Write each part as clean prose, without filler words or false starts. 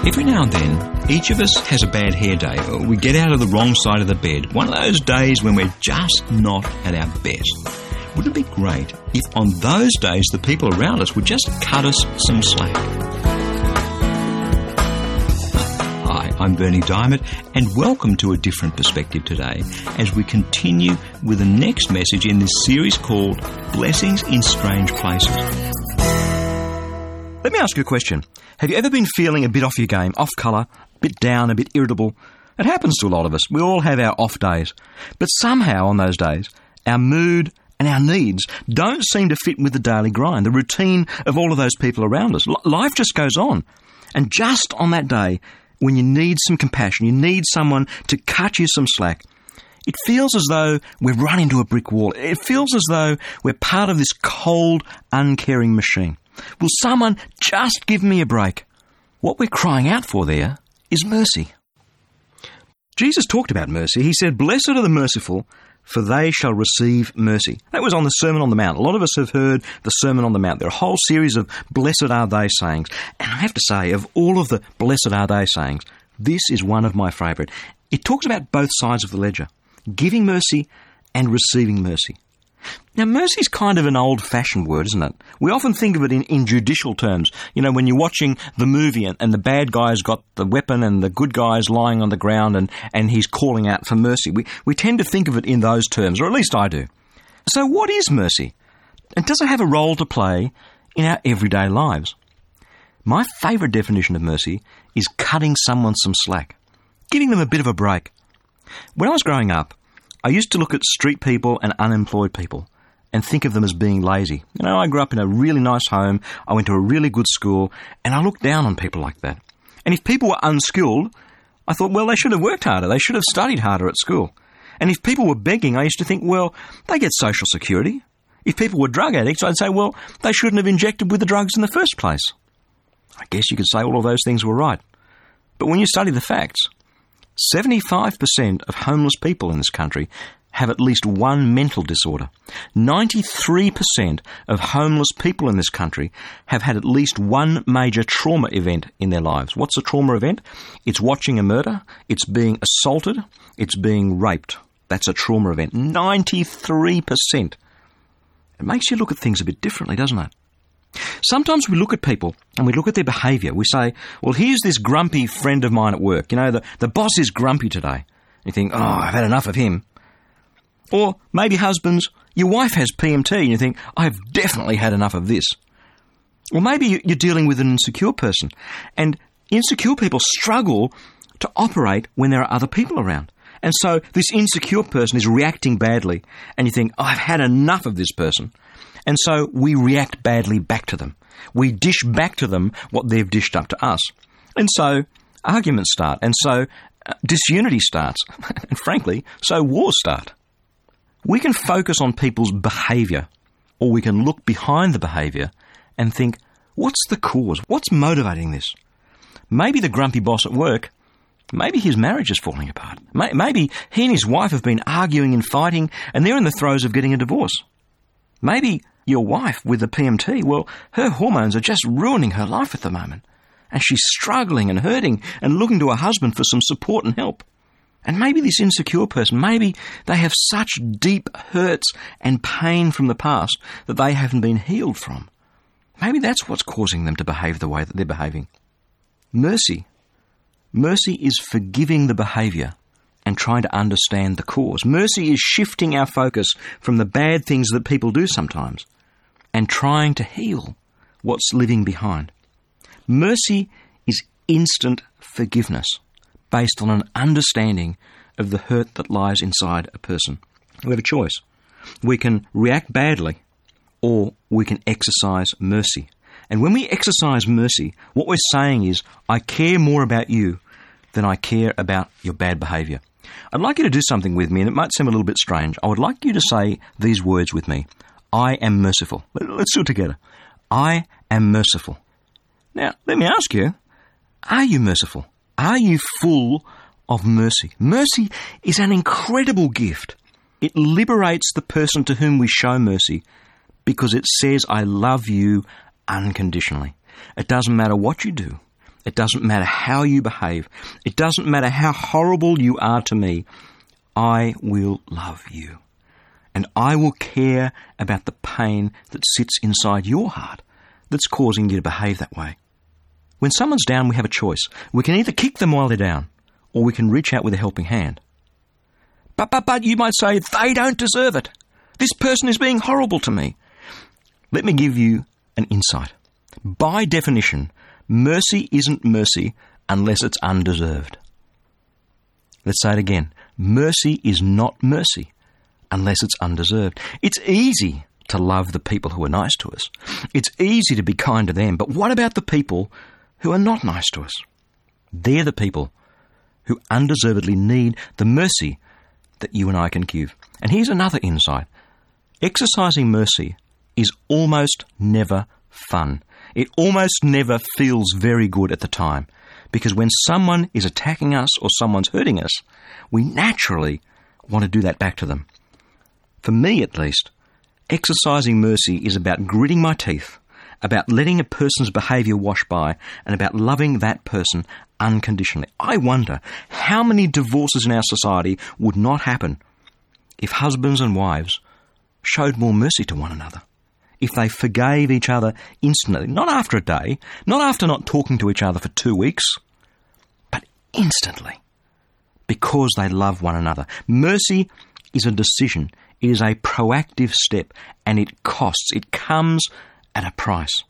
Every now and then, each of us has a bad hair day, or we get out of the wrong side of the bed. One of those days when we're just not at our best. Wouldn't it be great if on those days the people around us would just cut us some slack? Hi, I'm Bernie Diamond, and welcome to A Different Perspective today as we continue with the next message in this series called Blessings in Strange Places. Let me ask you a question. Have you ever been feeling a bit off your game, off colour, a bit down, a bit irritable? It happens to a lot of us. We all have our off days. But somehow on those days, our mood and our needs don't seem to fit with the daily grind, the routine of all of those people around us. Life just goes on. And just on that day, when you need some compassion, you need someone to cut you some slack, it feels as though we've run into a brick wall. It feels as though we're part of this cold, uncaring machine. Will someone just give me a break? What we're crying out for there is mercy. Jesus talked about mercy. He said, "Blessed are the merciful, for they shall receive mercy." That was on the Sermon on the Mount. A lot of us have heard the Sermon on the Mount. There are a whole series of blessed are they sayings. And I have to say, of all of the blessed are they sayings, this is one of my favourite. It talks about both sides of the ledger, giving mercy and receiving mercy. Now, mercy is kind of an old-fashioned word, isn't it? We often think of it in judicial terms. You know, when you're watching the movie and the bad guy's got the weapon and the good guy's lying on the ground and he's calling out for mercy. We tend to think of it in those terms, or at least I do. So what is mercy? And does it have a role to play in our everyday lives? My favourite definition of mercy is cutting someone some slack, giving them a bit of a break. When I was growing up, I used to look at street people and unemployed people and think of them as being lazy. You know, I grew up in a really nice home, I went to a really good school, and I looked down on people like that. And if people were unskilled, I thought, well, they should have worked harder, they should have studied harder at school. And if people were begging, I used to think, well, they get social security. If people were drug addicts, I'd say, well, they shouldn't have injected with the drugs in the first place. I guess you could say all of those things were right. But when you study the facts, 75% of homeless people in this country have at least one mental disorder. 93% of homeless people in this country have had at least one major trauma event in their lives. What's a trauma event? It's watching a murder, it's being assaulted, it's being raped. That's a trauma event. 93%. It makes you look at things a bit differently, doesn't it? Sometimes we look at people and we look at their behaviour. We say, well, here's this grumpy friend of mine at work. You know, the boss is grumpy today. You think, oh, I've had enough of him. Or maybe husbands, your wife has PMT and you think, I've definitely had enough of this. Or maybe you're dealing with an insecure person. And insecure people struggle to operate when there are other people around. And so this insecure person is reacting badly and you think, oh, I've had enough of this person. And so we react badly back to them. We dish back to them what they've dished up to us. And so arguments start. And so disunity starts. And frankly, so wars start. We can focus on people's behaviour, or we can look behind the behaviour and think, what's the cause? What's motivating this? Maybe the grumpy boss at work, maybe his marriage is falling apart. Maybe he and his wife have been arguing and fighting and they're in the throes of getting a divorce. Maybe your wife with the PMT, well, her hormones are just ruining her life at the moment. And she's struggling and hurting and looking to her husband for some support and help. And maybe this insecure person, maybe they have such deep hurts and pain from the past that they haven't been healed from. Maybe that's what's causing them to behave the way that they're behaving. Mercy is forgiving the behaviour and trying to understand the cause. Mercy is shifting our focus from the bad things that people do sometimes and trying to heal what's living behind. Mercy is instant forgiveness based on an understanding of the hurt that lies inside a person. We have a choice. We can react badly or we can exercise mercy. And when we exercise mercy, what we're saying is, I care more about you than I care about your bad behaviour. I'd like you to do something with me, and it might seem a little bit strange. I would like you to say these words with me. I am merciful. Let's do it together. I am merciful. Now, let me ask you, are you merciful? Are you full of mercy? Mercy is an incredible gift. It liberates the person to whom we show mercy because it says, I love you unconditionally. It doesn't matter what you do. It doesn't matter how you behave. It doesn't matter how horrible you are to me. I will love you. And I will care about the pain that sits inside your heart that's causing you to behave that way. When someone's down, we have a choice. We can either kick them while they're down, or we can reach out with a helping hand. But you might say, they don't deserve it. This person is being horrible to me. Let me give you an insight. By definition, mercy isn't mercy unless it's undeserved. Let's say it again. Mercy is not mercy unless it's undeserved. It's easy to love the people who are nice to us. It's easy to be kind to them. But what about the people who are not nice to us? They're the people who undeservedly need the mercy that you and I can give. And here's another insight. Exercising mercy is almost never fun. It almost never feels very good at the time, because when someone is attacking us or someone's hurting us, we naturally want to do that back to them. For me, at least, exercising mercy is about gritting my teeth, about letting a person's behaviour wash by, and about loving that person unconditionally. I wonder how many divorces in our society would not happen if husbands and wives showed more mercy to one another. If they forgave each other instantly, not after a day, not after not talking to each other for 2 weeks, but instantly, because they love one another. Mercy is a decision. It is a proactive step, and it costs. It comes at a price.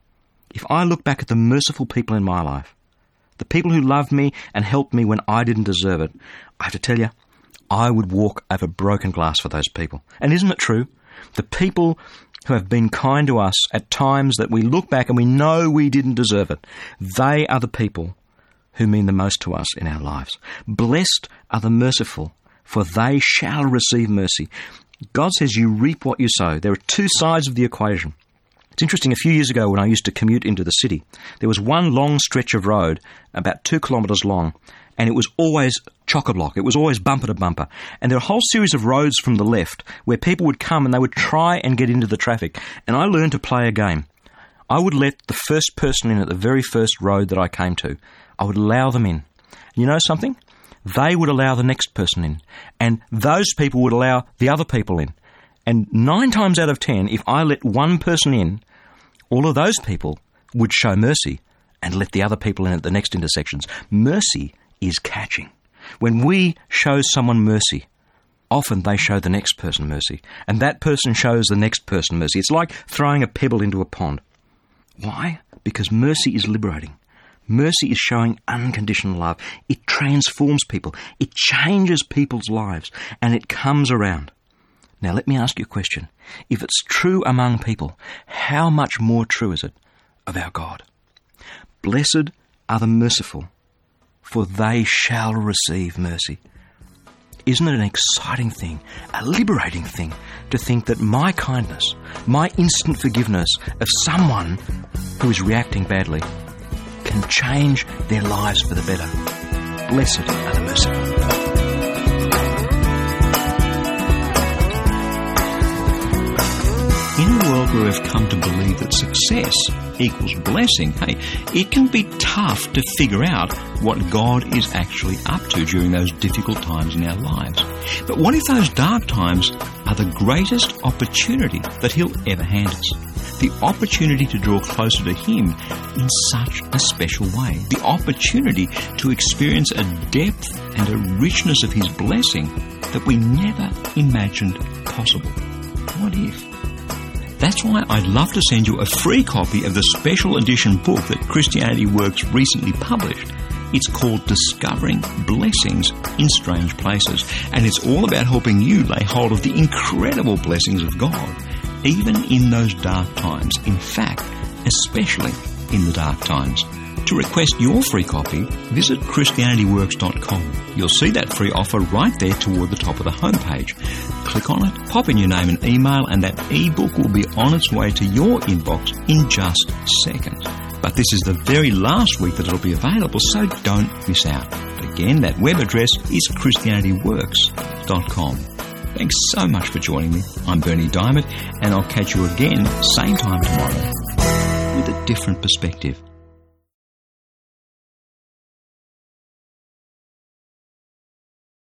If I look back at the merciful people in my life, the people who loved me and helped me when I didn't deserve it, I have to tell you, I would walk over broken glass for those people. And isn't it true? The people who have been kind to us at times that we look back and we know we didn't deserve it, they are the people who mean the most to us in our lives. Blessed are the merciful, for they shall receive mercy. God says you reap what you sow. There are two sides of the equation. It's interesting, a few years ago when I used to commute into the city, there was one long stretch of road, about 2 kilometres long, and it was always chock-a-block. It was always bumper to bumper. And there were a whole series of roads from the left where people would come and they would try and get into the traffic. And I learned to play a game. I would let the first person in at the very first road that I came to. I would allow them in. And you know something? They would allow the next person in. And those people would allow the other people in. And 9 times out of 10, if I let one person in, all of those people would show mercy and let the other people in at the next intersections. Mercy is catching. When we show someone mercy, often they show the next person mercy, and that person shows the next person mercy. It's like throwing a pebble into a pond. Why? Because mercy is liberating. Mercy is showing unconditional love. It transforms people. It changes people's lives, and it comes around. Now let me ask you a question. If it's true among people, how much more true is it of our God? Blessed are the merciful, for they shall receive mercy. Isn't it an exciting thing, a liberating thing, to think that my kindness, my instant forgiveness of someone who is reacting badly can change their lives for the better? Blessed are the merciful. In a world where we've come to believe that success equals blessing, hey, it can be tough to figure out what God is actually up to during those difficult times in our lives. But what if those dark times are the greatest opportunity that He'll ever hand us? The opportunity to draw closer to Him in such a special way. The opportunity to experience a depth and a richness of His blessing that we never imagined possible. What if? That's why I'd love to send you a free copy of the special edition book that Christianity Works recently published. It's called Discovering Blessings in Strange Places, and it's all about helping you lay hold of the incredible blessings of God, even in those dark times. In fact, especially in the dark times. To request your free copy, visit ChristianityWorks.com. You'll see that free offer right there toward the top of the homepage. Click on it, pop in your name and email, and that ebook will be on its way to your inbox in just seconds. But this is the very last week that it'll be available, so don't miss out. Again, that web address is ChristianityWorks.com. Thanks so much for joining me. I'm Berni Dymet, and I'll catch you again, same time tomorrow, with a different perspective.